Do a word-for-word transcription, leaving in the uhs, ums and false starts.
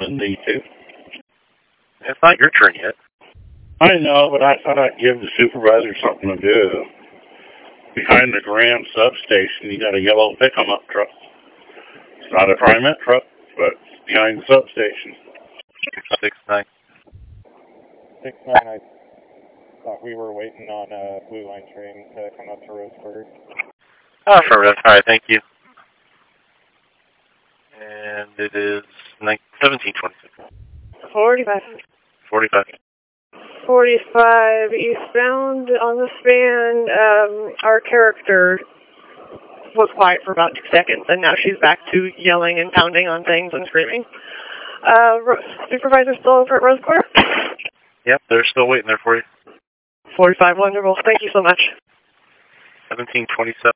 need to. It's not your turn yet. I know, but I thought I'd give the supervisor something to do. Behind the Graham substation, you got a yellow pick-em-up truck. It's not a TriMet truck, but it's behind the substation. Six nine. Six nine. I thought we were waiting on a Blue Line train to come up to Roseburg. Oh, affirmative. All right, thank you. And it is seventeen twenty-six. Forty-five. Forty-five. Forty-five eastbound on the span. Um, our character was quiet for about two seconds, and now she's back to yelling and pounding on things and screaming. Uh, supervisor still over at Rose Quarter? Yep, they're still waiting there for you. Forty-five, wonderful. Thank you so much. Seventeen twenty-seven.